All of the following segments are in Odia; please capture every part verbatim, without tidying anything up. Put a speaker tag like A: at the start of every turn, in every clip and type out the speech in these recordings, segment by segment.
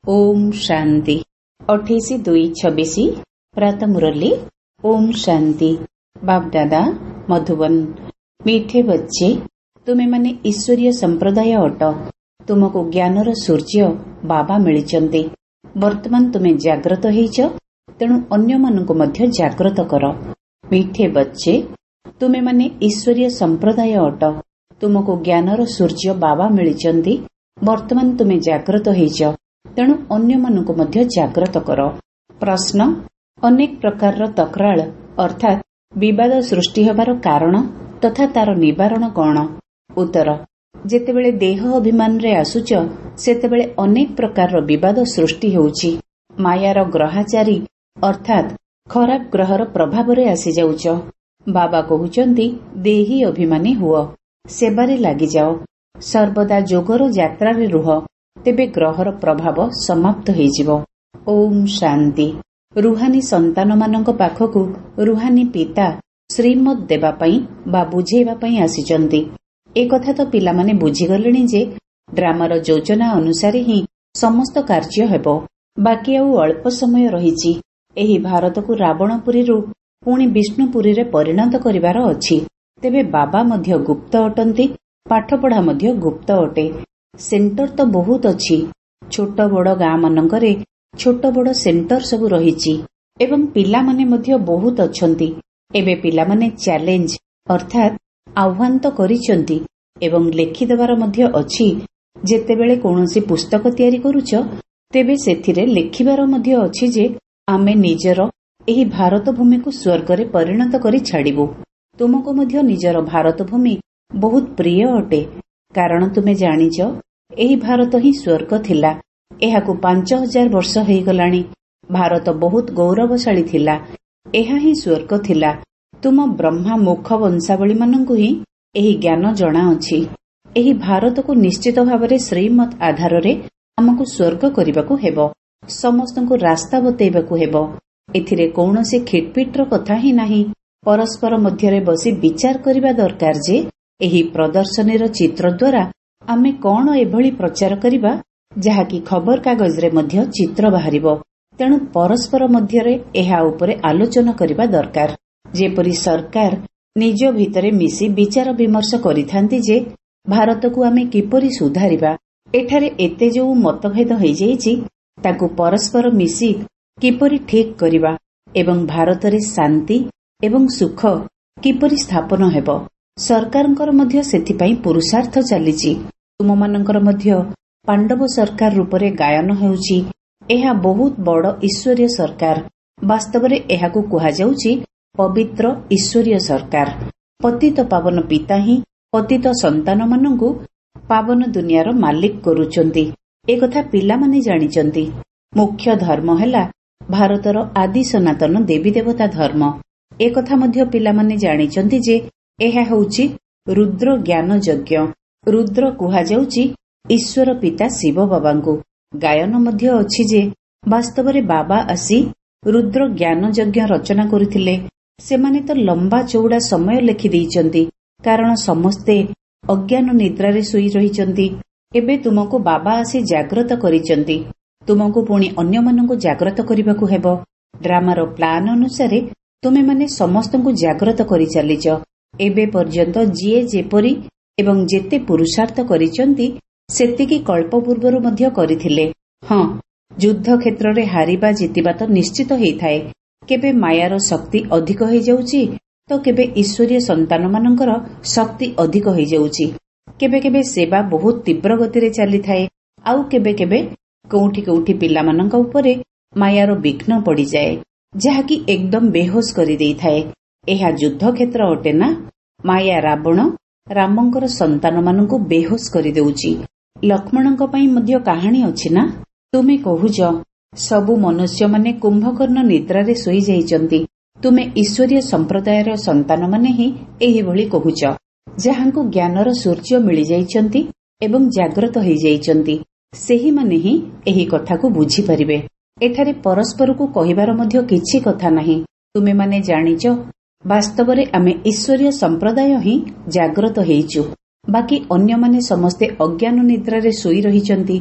A: ओम शांति अठाईस दुई छब्बीस प्रात मुरली। ओम शांति। बाप दादा मधुबन। मीठे बच्चे, तुमे माने ईश्वरीय संप्रदाय अट। तुमको ज्ञानर सूर्य बाबा मिलिचंती। वर्तमान तुमे जाग्रत होइछ, तेणु अन्य मानकु मध्य जाग्रत कर। मीठे बच्चे, तुमे माने ईश्वरीय संप्रदाय अट। तुमको ज्ञानर सूर्य बाबा मिलिचंती। वर्तमान तुमे जाग्रत होइछ, तेणु अन्य मानकु मध्य जाग्रत कर। प्रश्न, अनेक प्रकार तकराल अर्थात विवाद सृष्टि होबार कारण तथा तार निवारण कौन? उत्तर, जेतेबेले देह अभिमान रे आसुच सेतेबेले अनेक प्रकार विवाद सृष्टि होउची। मायार ग्रहाचारी अर्थात खराब ग्रहर प्रभाव रे आसी जाउच। बाबा कहउचंती देही अभिमानी हुओ, सेबारे लागि जाओ, सर्वदा जोगर यात्रा रे रुह, तेबे ग्रहर प्रभाव समाप्त होइजिवो। ओम शांति। रुहानी संतान मानक पाखकु रुहानी पिता श्रीमत देबा पई बा बुझेबा पई आसीचंती। ए कथा तो पिला माने बुझिगलेनी जे ड्रामार योजना अनुसार ही समस्त कार्य हेबो। बाकी आउ अल्प समय रहिछि। एही भारतकु रावणपुरीरु पुणी विष्णुपुरी रे परिणत करिवार अछि। तेबे बाबा मध्य गुप्त अटंती, पाठपढ़ा मध्य गुप्त अटे। सेंटर तो बहुत अछि। छोट बड़ गाँ मानकरे छोट बड़ सेंटर सबु रहिछि एवं पिला माने मध्य बहुत अछंती। एबे पिला माने चैलेंज अर्थात आह्वान तो करिसंती एवं लेखि देबार मध्य अछि। जेतेबेले कोनोसी पुस्तक तयारी करूछ तेबे सेथिरे लेखिबार मध्य अछि जे आमे निजर एही भारत भूमि को स्वर्ग रे परिणत करि छाडिबो। तुमको मध्य निजर भारत भूमि बहुत प्रिय अटे, कारण तुमे जानिछ एही भारत ही स्वर्ग थिला। एहाकु पांच हजार वर्ष हेई गलाणी। भारत बहुत गौरवशाली थिला। एहा ही स्वर्ग थिला। तुम ब्रह्मा मुख वंशावली मानंकु ही एही ज्ञान जणा अछि। एही भारत को निश्चित भावरे श्रीमत आधार रे हमकु स्वर्ग करिबाकु हेबो। समस्तंकु रास्ता बतेइबाकु हेबो। एथिरे कौनसी खिटपिटर कथा ही नाही। परस्पर मध्यरे बसी विचार करिबा दरकार जे एही प्रदर्शनीर चित्र द्वारा आमे कौन एभली प्रचार करिबा जहाँकि खबर कागज रे मध्य चित्र बाहरिबो। तेणु परस्पर मध्यरे एहा उपरे आलोचना करिबा दरकार। जेपरि सरकार निज भितरे मिसी विचार विमर्श करिथांती जे भारत को आमे किपरि सुधारिबा। एठारे एते जो मतभेद होई जाईची ताकु परस्पर मिसी किपरि ठीक करिबा एवं भारत रे शांति एवं सुख किपरि स्थापन हेबो। सरकारंकर मध्य सेथिपाई पुरुषार्थ चलीची। तुम मानकर मध्य पांडव सरकार रूपरे गायन हेउची। एहा बहुत बड़ ईश्वरीय सरकार। वास्तव रे एहाकु कुहा जाउची पवित्र ईश्वरीय सरकार। पतित पावन पिता ही पतित संतान मानंकु पावन दुनियार मालिक करूचंती। ए कथा पिला माने जानिचंती। मुख्य धर्म हेला भारतर आदि सनातन देवी देवता धर्म। ए कथा मध्य पिला माने जानिचंती जे एहा हेउची रुद्र ज्ञान यज्ञ। रुद्र कुहा जाउची ईश्वर पिता शिव बाबांकु। गायन मध्य अछि जे वास्तव रे बाबा आसी रुद्र ज्ञान यज्ञ रचना करिथिले। सेमाने तो लंबा चौड़ा समय लेखि देइचंती, कारण समस्ते अज्ञान निद्रा रे सोई रहिचंती। एबे तुमको बाबा आसी जाग्रत करिचंती। तुमको पुणी अन्य मानंकु जाग्रत करिबाकु हेबो। ड्रामार प्लान अनुसारे तुमे माने समस्तंकु जाग्रत करि चलिच। एबे पर्यंत जिए जेपरि एवं जेते पुरुषार्थ करिचंती सेतिकी कल्प पूर्वरु मध्य करिथिले। हाँ, युद्ध क्षेत्र रे हारिबा जितिबा तो निश्चित हेइथाए। केबे मायार शक्ति अधिक होई जाउची तो केबे ईश्वरीय संतान मानकर शक्ति अधिक होई जाउची। केबे केबे सेवा बहुत तीव्र गति रे चली थाए। आउ केबे केबे कोउठी कोउठी पिला मानक उपरे मायार विघ्न पड़ी जाए, जहाँकि एकदम बेहोश करि देई थाए। एहा युद्ध क्षेत्र अटे ना। माया रावण रामंकर संतान मानंकु बेहोश करि देउची। लक्ष्मणଙ୍କ ପାଇଁ ମଧ୍ୟ କାହାଣୀ ଅଛି ନା। ତୁମେ କହୁଛ ସବୁ ମନୁଷ୍ୟ ମାନେ କୁମ୍ଭକର୍ଣ୍ଣ ନିଦ୍ରାରେ ଶୋଇ ଯାଇଛନ୍ତି। ତୁମେ ଈଶ୍ୱରୀୟ ସମ୍ପ୍ରଦାୟର ସନ୍ତାନ ମାନେ ହିଁ ଏହିଭଳି କହୁଛ, ଯାହାଙ୍କୁ ଜ୍ଞାନର ସୂର୍ଯ୍ୟ ମିଳିଯାଇଛନ୍ତି ଏବଂ ଜାଗ୍ରତ ହୋଇଯାଇଛନ୍ତି। ସେହିମାନେ ହିଁ ଏହି କଥାକୁ ବୁଝିପାରିବେ। ଏଠାରେ ପରସ୍ପରକୁ କହିବାର ମଧ୍ୟ କିଛି କଥା ନାହିଁ। ତୁମେମାନେ ଜାଣିଛ ବାସ୍ତବରେ ଆମେ ଈଶ୍ୱରୀୟ ସମ୍ପ୍ରଦାୟ ହିଁ ଜାଗ୍ରତ ହେଇଛୁ। ବାକି ଅନ୍ୟମାନେ ସମସ୍ତେ ଅଜ୍ଞାନ ନିଦ୍ରାରେ ଶୋଇ ରହିଛନ୍ତି।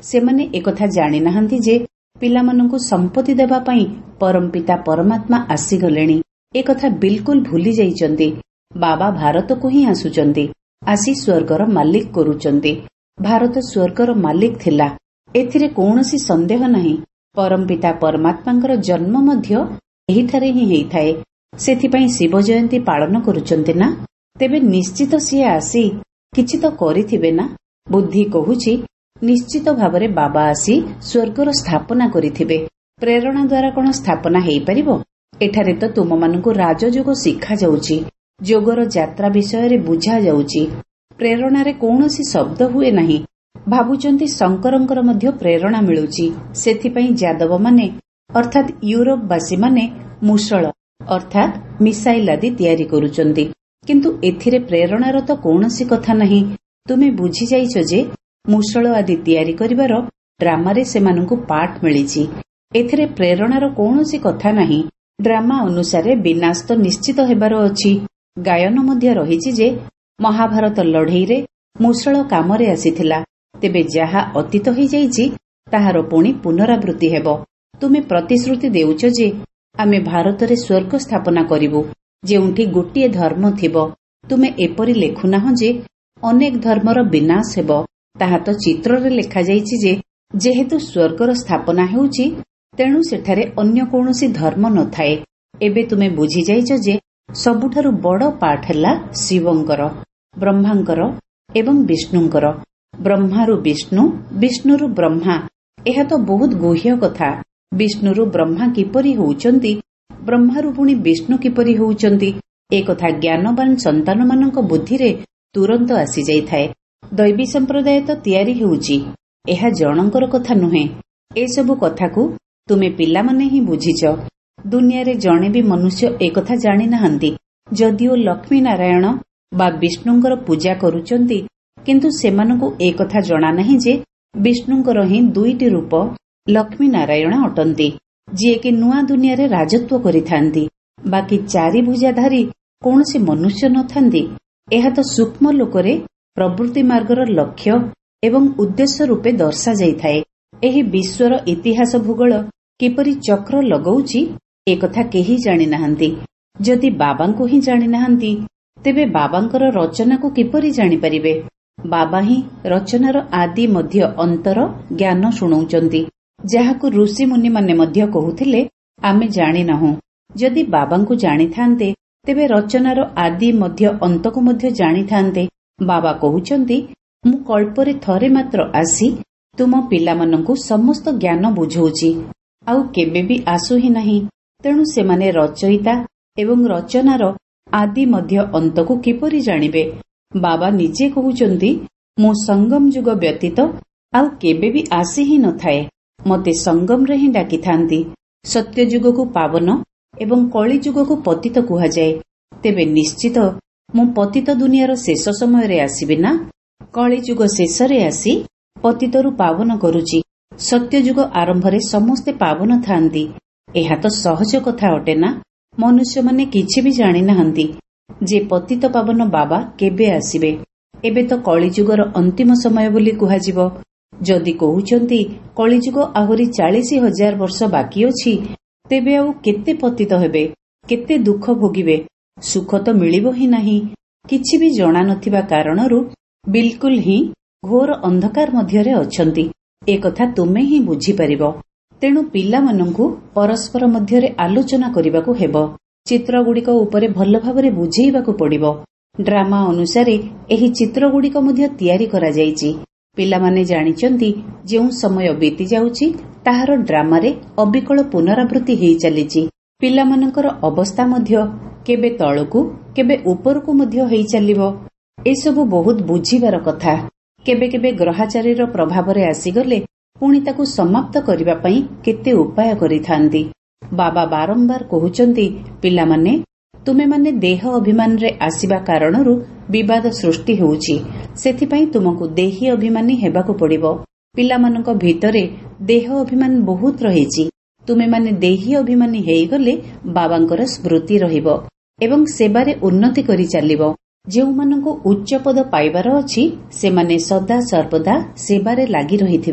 A: ସେମାନେ ekotha ଜାଣିନାହାନ୍ତି ଯେ ପିଲାମାନଙ୍କୁ ସମ୍ପତ୍ତି ଦେବା ପାଇଁ ପରମପିତା ପରମାତ୍ମା ଆସିଗଲେଣି। ekotha ବିଲକୁଲ ଭୁଲି ଯାଇଛନ୍ତି। ବାବା ଭାରତକୁ ହିଁ ଆସୁଛନ୍ତି, ଆସି ସ୍ୱର୍ଗର ମାଲିକ କରୁଛନ୍ତି। ଭାରତ ସ୍ୱର୍ଗର ମାଲିକ ଥିଲା, ଏଥିରେ କୌଣସି ସନ୍ଦେହ ନାହିଁ। ପରମପିତା ପରମାତ୍ମାଙ୍କର ଜନ୍ମ ମଧ୍ୟ ଏହିଠାରେ ହିଁ ହେଇଥାଏ। ସେଥିପାଇଁ ଶିବ ଜୟନ୍ତୀ ପାଳନ କରୁଛନ୍ତି ନା? ତେବେ ନିଶ୍ଚିତ ସିଏ ଆସି କିଛି ତ କରିଥିବେ ନା? ବୁଦ୍ଧି କହୁଛି ନିଶ୍ଚିତ ଭାବରେ ବାବା ଆସି ସ୍ୱର୍ଗର ସ୍ଥାପନା କରିଥିବେ। ପ୍ରେରଣା ଦ୍ୱାରା କଣ ସ୍ଥାପନା ହେଇପାରିବ? ଏଠାରେ ତ ତୁମମାନଙ୍କୁ ରାଜଯୋଗ ଶିଖାଯାଉଛି, ଯୋଗର ଯାତ୍ରା ବିଷୟରେ ବୁଝାଯାଉଛି। ପ୍ରେରଣାରେ କୌଣସି ଶବ୍ଦ ହୁଏ ନାହିଁ। ଭାବୁଛନ୍ତି ଶଙ୍କରଙ୍କର ମଧ୍ୟ ପ୍ରେରଣା ମିଳୁଛି। ସେଥିପାଇଁ ଯାଦବମାନେ ଅର୍ଥାତ୍ ୟୁରୋପବାସୀମାନେ ମୂଷଳ ଅର୍ଥାତ୍ ମିସାଇଲ ଆଦି ତିଆରି କରୁଛନ୍ତି। କିନ୍ତୁ ଏଥିରେ ପ୍ରେରଣାର ତ କୌଣସି କଥା ନାହିଁ। ତୁମେ ବୁଝିଯାଇଛ ଯେ ମୂଷଳ ଆଦି ତିଆରି କରିବାର ଡ୍ରାମାରେ ସେମାନଙ୍କୁ ପାଠ ମିଳିଛି। ଏଥିରେ ପ୍ରେରଣାର କୌଣସି କଥା ନାହିଁ। ଡ୍ରାମା ଅନୁସାରେ ବିନାଶ ତ ନିଶ୍ଚିତ ହେବାର ଅଛି। ଗାୟନ ମଧ୍ୟ ରହିଛି ଯେ ମହାଭାରତ ଲଢ଼େଇରେ ମୂଷଳ କାମରେ ଆସିଥିଲା। ତେବେ ଯାହା ଅତୀତ ହୋଇଯାଇଛି ତାହାର ପୁଣି ପୁନରାବୃତ୍ତି ହେବ। ତୁମେ ପ୍ରତିଶ୍ରୁତି ଦେଉଛ ଯେ ଆମେ ଭାରତରେ ସ୍ୱର୍ଗ ସ୍ଥାପନା କରିବୁ, ଯେଉଁଠି ଗୋଟିଏ ଧର୍ମ ଥିବ। ତୁମେ ଏପରି ଲେଖୁନାହଁ ଯେ ଅନେକ ଧର୍ମର ବିନାଶ ହେବ। ତାହା ତ ଚିତ୍ରରେ ଲେଖାଯାଇଛି ଯେ ଯେହେତୁ ସ୍ୱର୍ଗର ସ୍ଥାପନା ହେଉଛି, ତେଣୁ ସେଠାରେ ଅନ୍ୟ କୌଣସି ଧର୍ମ ନଥାଏ। ଏବେ ତୁମେ ବୁଝିଯାଇଛ ଯେ ସବୁଠାରୁ ବଡ଼ ପାଠ ହେଲା ଶିବଙ୍କର, ବ୍ରହ୍ମାଙ୍କର ଏବଂ ବିଷ୍ଣୁଙ୍କର। ବ୍ରହ୍ମାରୁ ବିଷ୍ଣୁ, ବିଷ୍ଣୁରୁ ବ୍ରହ୍ମା, ଏହା ତ ବହୁତ ଗୁହ୍ୟ କଥା। ବିଷ୍ଣୁରୁ ବ୍ରହ୍ମା କିପରି ହେଉଛନ୍ତି, ବ୍ରହ୍ମାରୁ ପୁଣି ବିଷ୍ଣୁ କିପରି ହେଉଛନ୍ତି, ଏକଥା ଜ୍ଞାନବାନ ସନ୍ତାନମାନଙ୍କ ବୁଦ୍ଧିରେ ତୁରନ୍ତ ଆସିଯାଇଥାଏ। ଦୈବୀ ସମ୍ପ୍ରଦାୟ ତ ତିଆରି ହେଉଛି, ଏହା ଜଣଙ୍କର କଥା ନୁହେଁ। ଏସବୁ କଥାକୁ ତୁମେ ପିଲାମାନେ ହିଁ ବୁଝିଛ। ଦୁନିଆରେ ଜଣେ ବି ମନୁଷ୍ୟ ଏକଥା ଜାଣିନାହାନ୍ତି। ଯଦିଓ ଲକ୍ଷ୍ମୀ ନାରାୟଣ ବା ବିଷ୍ଣୁଙ୍କର ପୂଜା କରୁଛନ୍ତି, କିନ୍ତୁ ସେମାନଙ୍କୁ ଏକଥା ଜଣାନାହିଁ ଯେ ବିଷ୍ଣୁଙ୍କର ହିଁ ଦୁଇଟି ରୂପ ଲକ୍ଷ୍ମୀ ନାରାୟଣ ଅଟନ୍ତି, ଯିଏକି ନୂଆ ଦୁନିଆରେ ରାଜତ୍ୱ କରିଥାନ୍ତି। ବାକି ଚାରିଭୁଜାଧାରୀ କୌଣସି ମନୁଷ୍ୟ ନଥାନ୍ତି। ଏହା ତ ସୂକ୍ଷ୍ମ ଲୋକରେ ପ୍ରବୃତ୍ତି ମାର୍ଗର ଲକ୍ଷ୍ୟ ଏବଂ ଉଦ୍ଦେଶ୍ୟ ରୂପେ ଦର୍ଶାଯାଇଥାଏ। ଏହି ବିଶ୍ୱର ଇତିହାସ ଭୂଗୋଳ କିପରି ଚକ୍ର ଲଗାଉଛି, ଏକଥା କେହି ଜାଣିନାହାନ୍ତି। ଯଦି ବାବାଙ୍କୁ ହିଁ ଜାଣିନାହାନ୍ତି, ତେବେ ବାବାଙ୍କର ରଚନାକୁ କିପରି ଜାଣିପାରିବେ? ବାବା ହିଁ ରଚନାର ଆଦି ମଧ୍ୟ ଅନ୍ତର ଜ୍ଞାନ ଶୁଣାଉଛନ୍ତି, ଯାହାକୁ ଋଷିମୁନିମାନେ ମଧ୍ୟ କହୁଥିଲେ ଆମେ ଜାଣିନାହୁଁ। ଯଦି ବାବାଙ୍କୁ ଜାଣିଥାନ୍ତେ, ତେବେ ରଚନାର ଆଦି ମଧ୍ୟ ଅନ୍ତକୁ ମଧ୍ୟ ଜାଣିଥାନ୍ତେ। ବାବା କହୁଛନ୍ତି ମୁଁ କଳ୍ପରେ ଥରେ ମାତ୍ର ଆସି ତୁମ ପିଲାମାନଙ୍କୁ ସମସ୍ତ ଜ୍ଞାନ ବୁଝଉଛି, ଆଉ କେବେ ବି ଆସୁ ହିଁ ନାହିଁ। ତେଣୁ ସେମାନେ ରଚୟିତା ଏବଂ ରଚନାର ଆଦି ମଧ୍ୟ ଅନ୍ତକୁ କିପରି ଜାଣିବେ? ବାବା ନିଜେ କହୁଛନ୍ତି ମୁଁ ସଙ୍ଗମ ଯୁଗ ବ୍ୟତୀତ ଆଉ କେବେ ବି ଆସି ହିଁ ନଥାଏ। ମୋତେ ସଙ୍ଗମରେ ହିଁ ଡାକିଥାନ୍ତି। ସତ୍ୟ ଯୁଗକୁ ପାବନ ଏବଂ କଳି ଯୁଗକୁ ପତିତ କୁହାଯାଏ। ତେବେ ନିଶ୍ଚିତ ମୁଁ ପତିତ ଦୁନିଆର ଶେଷ ସମୟରେ ଆସିବି ନା? କଳି ଯୁଗ ଶେଷରେ ଆସି ପତିତରୁ ପାବନ କରୁଛି। ସତ୍ୟ ଯୁଗ ଆରମ୍ଭରେ ସମସ୍ତେ ପାବନ ଥାଆନ୍ତି। ଏହା ତ ସହଜ କଥା ଅଟେ ନା? ମନୁଷ୍ୟମାନେ କିଛି ବି ଜାଣିନାହାନ୍ତି ଯେ ପତିତ ପାବନ ବାବା କେବେ ଆସିବେ। ଏବେ ତ କଳିଯୁଗର ଅନ୍ତିମ ସମୟ ବୋଲି କୁହାଯିବ। ଯଦି କହୁଛନ୍ତି କଳିଯୁଗ ଆହୁରି ଚାଳିଶ ହଜାର ବର୍ଷ ବାକି ଅଛି, ତେବେ ଆଉ କେତେ ପତିତ ହେବେ, କେତେ ଦୁଃଖ ଭୋଗିବେ? ସୁଖ ତ ମିଳିବ ହିଁ ନାହିଁ। କିଛି ବି ଜଣାନଥିବା କାରଣରୁ ବିଲକୁଲ ହିଁ ଘୋର ଅନ୍ଧକାର ମଧ୍ୟରେ ଅଛନ୍ତି। ଏକଥା ତୁମେ ହିଁ ବୁଝିପାରିବ। ତେଣୁ ପିଲାମାନଙ୍କୁ ପରସ୍ପର ମଧ୍ୟରେ ଆଲୋଚନା କରିବାକୁ ହେବ। ଚିତ୍ରଗୁଡ଼ିକ ଉପରେ ଭଲ ଭାବରେ ବୁଝେଇବାକୁ ପଡ଼ିବ। ଡ୍ରାମା ଅନୁସାରେ ଏହି ଚିତ୍ରଗୁଡ଼ିକ ମଧ୍ୟ ତିଆରି କରାଯାଇଛି। ପିଲାମାନେ ଜାଣିଛନ୍ତି ଯେଉଁ ସମୟ ବିତି ଯାଉଛି ତାହାର ଡ୍ରାମାରେ ଅବିକଳ ପୁନରାବୃତ୍ତି ହେଇ ଚାଲିଛି। ପିଲାମାନଙ୍କର ଅବସ୍ଥା ମଧ୍ୟ କେବେ ତଳକୁ କେବେ ଉପରକୁ ମଧ୍ୟ ହେଇ ଚାଲିବ। ଏସବୁ ବହୁତ ବୁଝିବାର କଥା। କେବେ କେବେ ଗ୍ରହାଚାରୀର ପ୍ରଭାବରେ ଆସିଗଲେ ପୁଣି ତାକୁ ସମାପ୍ତ କରିବା ପାଇଁ କେତେ ଉପାୟ କରିଥାନ୍ତି। ବାବା ବାରମ୍ବାର କହୁଛନ୍ତି ପିଲାମାନେ, ତୁମେମାନେ ଦେହ ଅଭିମାନରେ ଆସିବା କାରଣରୁ ବିବାଦ ସୃଷ୍ଟି ହେଉଛି। ସେଥିପାଇଁ ତୁମକୁ ଦେହୀ ଅଭିମାନୀ ହେବାକୁ ପଡ଼ିବ। ପିଲାମାନଙ୍କ ଭିତରେ ଦେହ ଅଭିମାନ ବହୁତ ରହିଛି। ତୁମେମାନେ ଦେହୀ ଅଭିମାନୀ ହେଇଗଲେ ବାବାଙ୍କର ସ୍ମୃତି ରହିବ ଏବଂ ସେବାରେ ଉନ୍ନତି କରି ଚାଲିବ। ଯେଉଁମାନଙ୍କୁ ଉଚ୍ଚ ପଦ ପାଇବାର ଅଛି ସେମାନେ ସଦା ସର୍ବଦା ସେବାରେ ଲାଗି ରହିଥିବେ।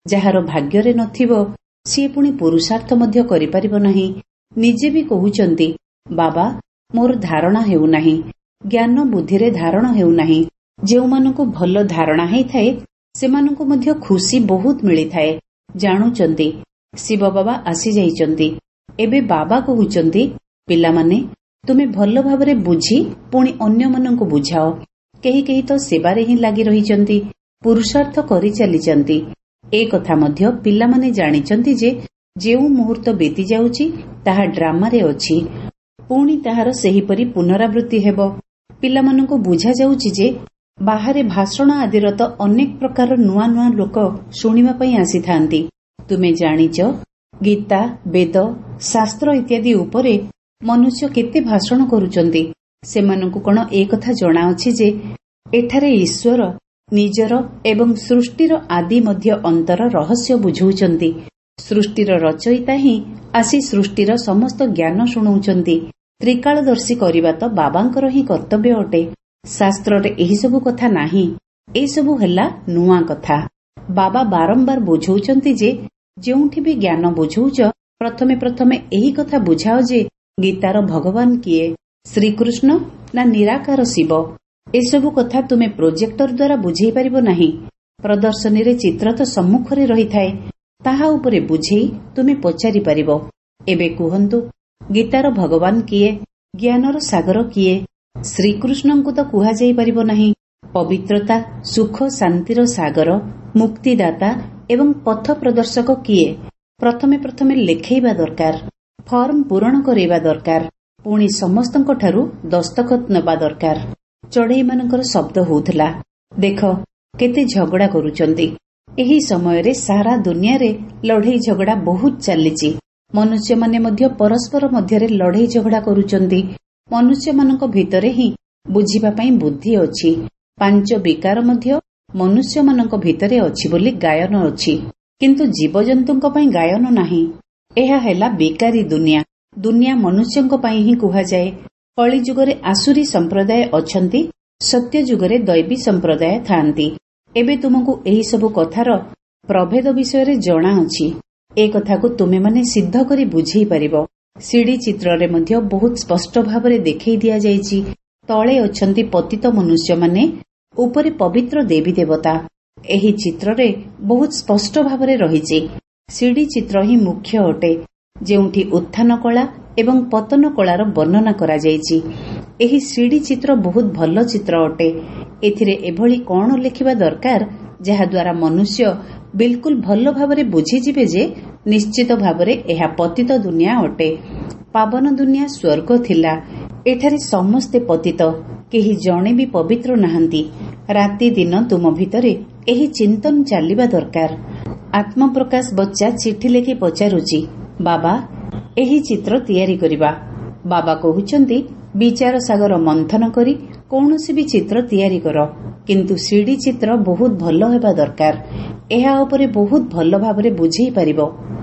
A: ଯାହାର ଭାଗ୍ୟରେ ନଥିବ ସିଏ ପୁଣି ପୁରୁଷାର୍ଥ ମଧ୍ୟ କରିପାରିବ ନାହିଁ। ନିଜେ ବି କହୁଛନ୍ତି, ବାବା ମୋର ଧାରଣା ହେଉନାହିଁ, ଜ୍ଞାନ ବୁଦ୍ଧିରେ ଧାରଣ ହେଉନାହିଁ। ଯେଉଁମାନଙ୍କୁ ଭଲ ଧାରଣା ହେଇଥାଏ ସେମାନଙ୍କୁ ମଧ୍ୟ ଖୁସି ବହୁତ ମିଳିଥାଏ। ଜାଣୁଛନ୍ତି ଶିବ ବାବା ଆସିଯାଇଛନ୍ତି। ଏବେ ବାବା କହୁଛନ୍ତି, ପିଲାମାନେ ତୁମେ ଭଲ ଭାବରେ ବୁଝି ପୁଣି ଅନ୍ୟମାନଙ୍କୁ ବୁଝାଅ। କେହି କେହି ତ ସେବାରେ ହିଁ ଲାଗି ରହିଛନ୍ତି, ପୁରୁଷାର୍ଥ କରି ଚାଲିଛନ୍ତି। ଏ କଥା ମଧ୍ୟ ପିଲାମାନେ ଜାଣିଛନ୍ତି ଯେ ଯେଉଁ ମୁହୂର୍ତ୍ତ ବିତି ଯାଉଛି ତାହା ଡ୍ରାମାରେ ଅଛି, ପୁଣି ତାହାର ସେହିପରି ପୁନରାବୃତ୍ତି ହେବ। ପିଲାମାନଙ୍କୁ ବୁଝାଯାଉଛି ଯେ ବାହାରେ ଭାଷଣ ଆଦିର ତ ଅନେକ ପ୍ରକାର ନୂଆ ନୂଆ ଲୋକ ଶୁଣିବା ପାଇଁ ଆସିଥାନ୍ତି। ତୁମେ ଜାଣିଛ ଗୀତା, ବେଦ, ଶାସ୍ତ୍ର ଇତ୍ୟାଦି ଉପରେ ମନୁଷ୍ୟ କେତେ ଭାଷଣ କରୁଛନ୍ତି। ସେମାନଙ୍କୁ କଣ ଏ କଥା ଜଣାଅଛି ଯେ ଏଠାରେ ଈଶ୍ୱର ନିଜର ଏବଂ ସୃଷ୍ଟିର ଆଦି ମଧ୍ୟ ଅନ୍ତର ରହସ୍ୟ ବୁଝାଉଛନ୍ତି। ସୃଷ୍ଟିର ରଚୟିତା ହିଁ ଆସି ସୃଷ୍ଟିର ସମସ୍ତ ଜ୍ଞାନ ଶୁଣାଉଛନ୍ତି। ତ୍ରିକାଳଦର୍ଶୀ କରିବା ତ ବାବାଙ୍କର ହିଁ କର୍ତ୍ତବ୍ୟ ଅଟେ। ଶାସ୍ତ୍ରରେ ଏହିସବୁ କଥା ନାହିଁ। ଏସବୁ ହେଲା ନୂଆ କଥା। ବାବା ବାରମ୍ବାର ବୁଝାଉଛନ୍ତି ଯେ ଯେଉଁଠି ବି ଜ୍ଞାନ ବୁଝାଉଛ ପ୍ରଥମେ ପ୍ରଥମେ ଏହି କଥା ବୁଝାଅ ଯେ ଗୀତାର ଭଗବାନ କିଏ, ଶ୍ରୀକୃଷ୍ଣ ନା ନିରାକାର ଶିବ। ଏସବୁ କଥା ତୁମେ ପ୍ରୋଜେକ୍ଟର ଦ୍ୱାରା ବୁଝେଇ ପାରିବ ନାହିଁ। ପ୍ରଦର୍ଶନୀରେ ଚିତ୍ର ତ ସମ୍ମୁଖରେ ରହିଥାଏ, ତାହା ଉପରେ ବୁଝେଇ ତୁମେ ପଚାରି ପାରିବ। ଏବେ କୁହନ୍ତୁ, ଗୀତାର ଭଗବାନ କିଏ, ଜ୍ଞାନର ସାଗର କିଏ? ଶ୍ରୀକୃଷ୍ଣଙ୍କୁ ତ କୁହାଯାଇ ପାରିବ ନାହିଁ। ପବିତ୍ରତା, ସୁଖ, ଶାନ୍ତିର ସାଗର, ମୁକ୍ତିଦାତା ଏବଂ ପଥ ପ୍ରଦର୍ଶକ କିଏ? ପ୍ରଥମେ ପ୍ରଥମେ ଲେଖେଇବା ଦରକାର, ଫର୍ମ ପୂରଣ କରିବା ଦରକାର, ପୁଣି ସମସ୍ତଙ୍କଠାରୁ ଦସ୍ତଖତ ନେବା ଦରକାର। ଚଢେଇମାନଙ୍କର ଶବ୍ଦ ହେଉଥିଲା। ଦେଖ କେତେ ଝଗଡା କରୁଛନ୍ତି। ଏହି ସମୟରେ ସାରା ଦୁନିଆରେ ଲଢେଇ ଝଗଡା ବହୁତ ଚାଲିଛି। ମନୁଷ୍ୟମାନେ ମଧ୍ୟ ପରସ୍ପର ମଧ୍ୟରେ ଲଢେଇ ଝଗଡା କରୁଛନ୍ତି। ମନୁଷ୍ୟମାନଙ୍କ ଭିତରେ ହିଁ ବୁଝିବା ପାଇଁ ବୁଦ୍ଧି ଅଛି। ପାଞ୍ଚ ବିକାର ମଧ୍ୟ ମନୁଷ୍ୟମାନଙ୍କ ଭିତରେ ଅଛି ବୋଲି ଗାୟନ ଅଛି, କିନ୍ତୁ ଜୀବଜନ୍ତୁଙ୍କ ପାଇଁ ଗାୟନ ନାହିଁ। ଏହା ହେଲା ବେକାରୀ ଦୁନିଆ। ଦୁନିଆ ମନୁଷ୍ୟଙ୍କ ପାଇଁ ହିଁ କୁହାଯାଏ। କଳି ଯୁଗରେ ଆସୁରୀ ସମ୍ପ୍ରଦାୟ ଅଛନ୍ତି, ସତ୍ୟ ଯୁଗରେ ଦୈବୀ ସମ୍ପ୍ରଦାୟ ଥାଆନ୍ତି। ଏବେ ତୁମକୁ ଏହି ସବୁ କଥାର ପ୍ରଭେଦ ବିଷୟରେ ଜଣାଅଛି। ଏ କଥାକୁ ତୁମେମାନେ ସିଦ୍ଧ କରି ବୁଝେଇ ପାରିବ। ସିଡି ଚିତ୍ରରେ ମଧ୍ୟ ବହୁତ ସ୍ପଷ୍ଟ ଭାବରେ ଦେଖେଇ ଦିଆଯାଇଛି। ତଳେ ଅଛନ୍ତି ପତିତ ମନୁଷ୍ୟମାନେ, ଉପରେ ପବିତ୍ର ଦେବୀ ଦେବତା। ଏହି ଚିତ୍ରରେ ବହୁତ ସ୍ପଷ୍ଟ ଭାବରେ ରହିଛି। ସିଡି ଚିତ୍ର ହିଁ ମୁଖ୍ୟ ଅଟେ, ଯେଉଁଠି ଉତ୍ଥାନ କଳା ଏବଂ ପତନ କଳାର ବର୍ଣ୍ଣନା କରାଯାଇଛି। ଏହି ସିଡି ଚିତ୍ର ବହୁତ ଭଲ ଚିତ୍ର ଅଟେ। ଏଥିରେ ଏଭଳି କଣ ଲେଖିବା ଦରକାର ଯାହାଦ୍ୱାରା ମନୁଷ୍ୟ ବିଲକୁଲ ଭଲ ଭାବରେ ବୁଝିଯିବେ ଯେ ନିଶ୍ଚିତ ଭାବରେ ଏହା ପତିତ ଦୁନିଆ ଅଟେ। ପାବନ ଦୁନିଆ ସ୍ୱର୍ଗ ଥିଲା। ଏଠାରେ ସମସ୍ତେ ପତିତ, କେହି ଜଣେ ବି ପବିତ୍ର ନାହାନ୍ତି। ରାତି ଦିନ ତୁମ ଭିତରେ ଏହି ଚିନ୍ତନ ଚାଲିବା ଦରକାର। ଆତ୍ମପ୍ରକାଶ ବଚ୍ଚା ଚିଠି ଲେଖି ପଚାରୁଛି, ବାବା ଏହି ଚିତ୍ର ତିଆରି କରିବା। ବାବା କହୁଛନ୍ତି, ବିଚାର ସାଗର ମନ୍ଥନ କରି କୌଣସି ବି ଚିତ୍ର ତିଆରି କର, କିନ୍ତୁ ସିଡି ଚିତ୍ର ବହୁତ ଭଲ ହେବା ଦରକାର। ଏହା ଉପରେ ବହୁତ ଭଲ ଭାବରେ ବୁଝେଇ ପାରିବ।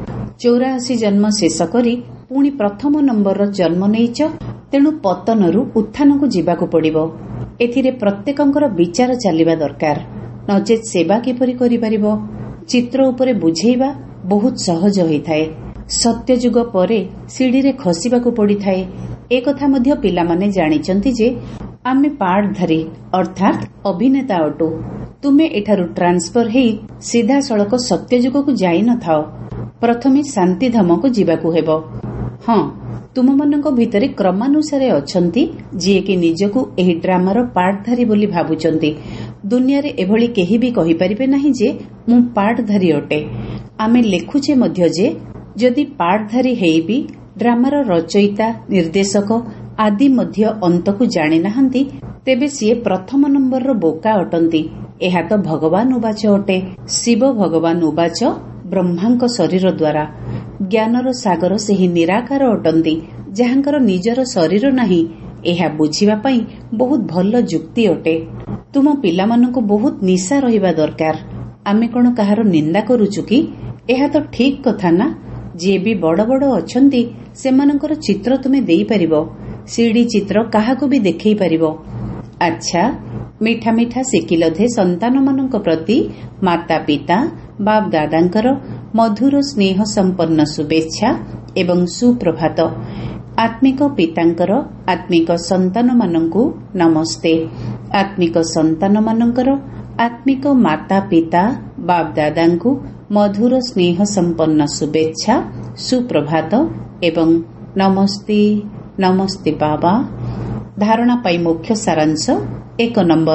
A: ଚଉରାଅଶୀ ଜନ୍ମ ଶେଷ କରି ପୁଣି ପ୍ରଥମ ନମ୍ବରର ଜନ୍ମ ନେଇଛ, ତେଣୁ ପତନରୁ ଉତ୍ଥାନକୁ ଯିବାକୁ ପଡ଼ିବ। ଏଥିରେ ପ୍ରତ୍ୟେକଙ୍କର ବିଚାର ଚାଲିବା ଦରକାର, ନଚେତ୍ ସେବା କିପରି କରିପାରିବ? ଚିତ୍ର ଉପରେ ବୁଝେଇବା ବହୁତ ସହଜ ହୋଇଥାଏ। ସତ୍ୟଯୁଗ ପରେ ସିଡିରେ ଖସିବାକୁ ପଡ଼ିଥାଏ। ଏକଥା ମଧ୍ୟ ପିଲାମାନେ ଜାଣିଛନ୍ତି ଯେ ଆମେ ପାର୍ଟଧାରୀ ଅର୍ଥାତ୍ ଅଭିନେତା ଅଟୁ। ତୁମେ ଏଠାରୁ ଟ୍ରାନ୍ସଫର ହେଇ ସିଧାସଳଖ ସତ୍ୟଯୁଗକୁ ଯାଇନଥାଅ। ପ୍ରଥମେ ଶାନ୍ତିଧାମକୁ ଯିବାକୁ ହେବ। ହଁ, ତୁମମାନଙ୍କ ଭିତରେ କ୍ରମାନୁସାରେ ଅଛନ୍ତି ଯିଏକି ନିଜକୁ ଏହି ଡ୍ରାମାର ପାର୍ଟଧାରୀ ବୋଲି ଭାବୁଛନ୍ତି। ଦୁନିଆରେ ଏଭଳି କେହି ବି କହିପାରିବେ ନାହିଁ ଯେ ମୁଁ ପାର୍ଟଧାରୀ ଅଟେ। ଆମେ ଲେଖୁଛେ ମଧ୍ୟ ଯେ ଯଦି ପାର୍ଟଧାରୀ ହେଇବି ଡ୍ରାମାର ରଚୟିତା, ନିର୍ଦ୍ଦେଶକ ଆଦି ମଧ୍ୟ ଅନ୍ତକୁ ଜାଣିନାହାନ୍ତି, ତେବେ ସିଏ ପ୍ରଥମ ନମ୍ବରର ବୋକା ଅଟନ୍ତି। ଏହା ତ ଭଗବାନ ଉବାଚ ଅଟେ। ଶିବ ଭଗବାନ ଉବାଚ ବ୍ରହ୍ମାଙ୍କ ଶରୀର ଦ୍ୱାରା। ଜ୍ଞାନର ସାଗର ସେହି ନିରାକାର ଅଟନ୍ତି, ଯାହାଙ୍କର ନିଜର ଶରୀର ନାହିଁ। ଏହା ବୁଝିବା ପାଇଁ ବହୁତ ଭଲ ଯୁକ୍ତି ଅଟେ। ତୁମ ପିଲାମାନଙ୍କୁ ବହୁତ ନିଶା ରହିବା ଦରକାର। ଆମେ କଣ କାହାର ନିନ୍ଦା କରୁଛୁ କି? ଏହା ତ ଠିକ୍ କଥା ନା। ଯିଏ ବି ବଡ ବଡ ଅଛନ୍ତି ସେମାନଙ୍କର ଚିତ୍ର ତୁମେ ଦେଇପାରିବ। ସିଡି ଚିତ୍ର କାହାକୁ ବି ଦେଖେଇ ପାରିବ। ଆଚ୍ଛା, ମିଠା ମିଠା ଶିକିଲଧେ ସନ୍ତାନମାନଙ୍କ ପ୍ରତି ମାତା ପିତା ବାପ୍ ଦାଦାଙ୍କର ମଧୁର ସ୍ନେହ ସମ୍ପନ୍ନ ଶୁଭେଚ୍ଛା ଏବଂ ସୁପ୍ରଭାତ। ଆତ୍ମିକ ପିତାଙ୍କର ଆତ୍ମିକ ସନ୍ତାନମାନଙ୍କୁ ନମସ୍ତେ। ଆତ୍ମିକ ସନ୍ତାନମାନଙ୍କର ଆତ୍ମିକ ମାତା ପିତା ବାପ୍ ଦାଦାଙ୍କୁ ମଧୁର ସ୍ନେହ ସମ୍ପନ୍ନ ଶୁଭେଚ୍ଛା, ସୁପ୍ରଭାତ ଏବଂ ନମସ୍ତେ ନମସ୍ତେ ବାବା। ଧାରଣା ପାଇଁ ମୁଖ୍ୟ ସାରାଂଶ ଏକ ନମ୍ବର।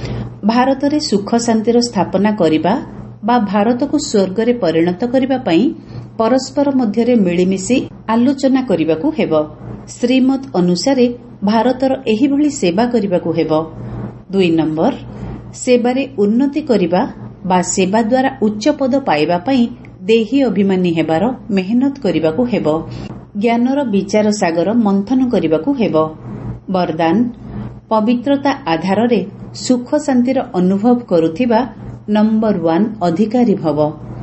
A: ଭାରତରେ ସୁଖ ଶାନ୍ତିର ସ୍ଥାପନା କରିବା ବା ଭାରତକୁ ସ୍ୱର୍ଗରେ ପରିଣତ କରିବା ପାଇଁ ପରସ୍ପର ମଧ୍ୟରେ ମିଳିମିଶି ଆଲୋଚନା କରିବାକୁ ହେବ। ଶ୍ରୀମତ୍ ଅନୁସାରେ ଭାରତର ଏହିଭଳି ସେବା କରିବାକୁ ହେବ। ଦୁଇ ନମ୍ବର। ସେବାରେ ଉନ୍ନତି କରିବା ବା ସେବା ଦ୍ୱାରା ଉଚ୍ଚ ପଦ ପାଇବା ପାଇଁ ଦେହୀ ଅଭିମାନୀ ହେବାର ମେହନତ କରିବାକୁ ହେବ। ଜ୍ଞାନର ବିଚାର ସାଗର ମନ୍ଥନ କରିବାକୁ ହେବ। ବରଦାନ: ପବିତ୍ରତା ଆଧାରରେ ସୁଖ ଶାନ୍ତିର ଅନୁଭବ କରୁଥିବା ନମ୍ବର ୱାନ୍ ଅଧିକାରୀ ଭବ।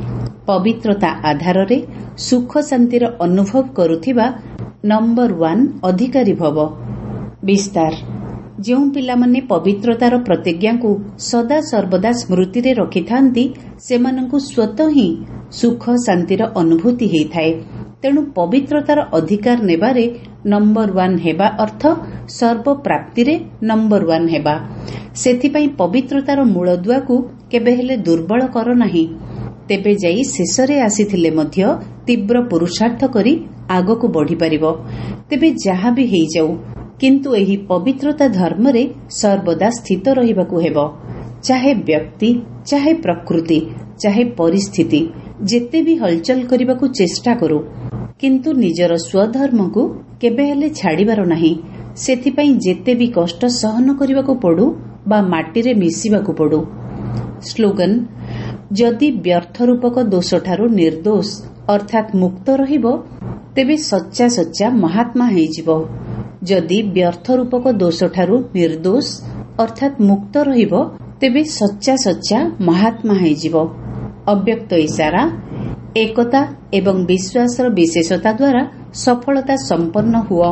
A: ପବିତ୍ରତା ଆଧାରରେ ସୁଖ ଶାନ୍ତିର ଅନୁଭବ କରୁଥିବା ନମ୍ବର ୱାନ୍ ଅଧିକାରୀ ଭବ। ବିସ୍ତାର: ଯେଉଁ ପିଲାମାନେ ପବିତ୍ରତାର ପ୍ରତିଜ୍ଞାକୁ ସଦା ସର୍ବଦା ସ୍ମୃତିରେ ରଖିଥାନ୍ତି ସେମାନଙ୍କୁ ସ୍ୱତଃ ହିଁ ସୁଖ ଶାନ୍ତିର ଅନୁଭୂତି ହୋଇଥାଏ। ତେଣୁ ପବିତ୍ରତାର ଅଧିକାର ନେବାରେ ନମ୍ବର ୱାନ୍ ହେବା ଅର୍ଥ ସର୍ବପ୍ରାପ୍ତିରେ ନମ୍ବର ୱାନ୍ ହେବା। ସେଥିପାଇଁ ପବିତ୍ରତାର ମୂଳଦୁଆକୁ କେବେ ହେଲେ ଦୁର୍ବଳ କର ନାହିଁ। ତେବେ ଯାଇ ଶେଷରେ ଆସିଥିଲେ ମଧ୍ୟ ତୀବ୍ର ପୁରୁଷାର୍ଥ କରି ଆଗକୁ ବଢ଼ିପାରିବ। ତେବେ ଯାହା ବି ହେଇଯାଉ, କିନ୍ତୁ ଏହି ପବିତ୍ରତା ଧର୍ମରେ ସର୍ବଦା ସ୍ଥିତ ରହିବାକୁ ହେବ। ଚାହେ ବ୍ୟକ୍ତି, ଚାହେ ପ୍ରକୃତି, ଚାହେ ପରିସ୍ଥିତି ଯେତେ ବି ହଲଚଲ କରିବାକୁ ଚେଷ୍ଟା କରୁ, କିନ୍ତୁ ନିଜର ସ୍ୱଧର୍ମକୁ କେବେ ହେଲେ ଛାଡ଼ିବାର ନାହିଁ। ସେଥିପାଇଁ ଯେତେ ବି କଷ୍ଟ ସହନ କରିବାକୁ ପଡୁ ବା ମାଟିରେ ମିଶିବାକୁ ପଡୁ। ସ୍ଲୋଗାନ: ଯଦି ବ୍ୟର୍ଥ ରୂପକ ଦୋଷଠାରୁ ନିର୍ଦୋଷ ଅର୍ଥାତ୍ ମୁକ୍ତ ରହିବ ତେବେ ସଚ୍ଚା ସଚ୍ଚା ମହାତ୍ମା ହେଇଯିବ। ଯଦି ବ୍ୟର୍ଥ ରୂପକ ଦୋଷଠାରୁ ନିର୍ଦୋଷ ଅର୍ଥାତ୍ ମୁକ୍ତ ରହିବ ତେବେ ସଚ୍ଚା ସଚ୍ଚା ମହାତ୍ମା ହେଇଯିବ। ଅବ୍ୟକ୍ତ ଇସାରା: ଏକତା ଏବଂ ବିଶ୍ୱାସର ବିଶେଷତା ଦ୍ୱାରା ସଫଳତା ସମ୍ପନ୍ନ ହୁଅ।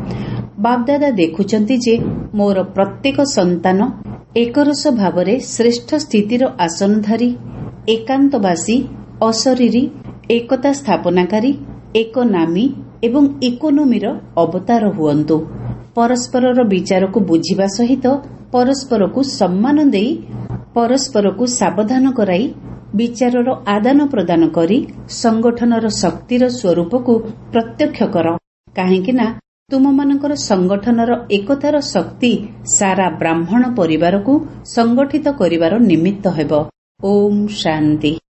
A: ବାପଦାଦା ଦେଖୁଛନ୍ତି ଯେ ମୋର ପ୍ରତ୍ୟେକ ସନ୍ତାନ ଏକରସ ଭାବରେ ଶ୍ରେଷ୍ଠ ସ୍ଥିତିର ଆସନଧାରୀ, ଏକାନ୍ତବାସୀ, ଅଶରୀରୀ, ଏକତା ସ୍ଥାପନାକାରୀ, ଏକନାମୀ ଏବଂ ଇକୋନୋମିର ଅବତାର ହୁଅନ୍ତୁ। ପରସ୍ପରର ବିଚାରକୁ ବୁଝିବା ସହିତ ପରସ୍ପରକୁ ସମ୍ମାନ ଦେଇ, ପରସ୍ପରକୁ ସାବଧାନ କରାଇ, ବିଚାରର ଆଦାନ ପ୍ରଦାନ କରି ସଂଗଠନର ଶକ୍ତିର ସ୍ୱରୂପକୁ ପ୍ରତ୍ୟକ୍ଷ କର। କାହିଁକି ନା ତୁମମାନଙ୍କର ସଂଗଠନର ଏକତାର ଶକ୍ତି ସାରା ବ୍ରାହ୍ମଣ ପରିବାରକୁ ସଂଗଠିତ କରିବାର ନିମିତ୍ତ ହେବ। ଓମ୍ ଶାନ୍ତି।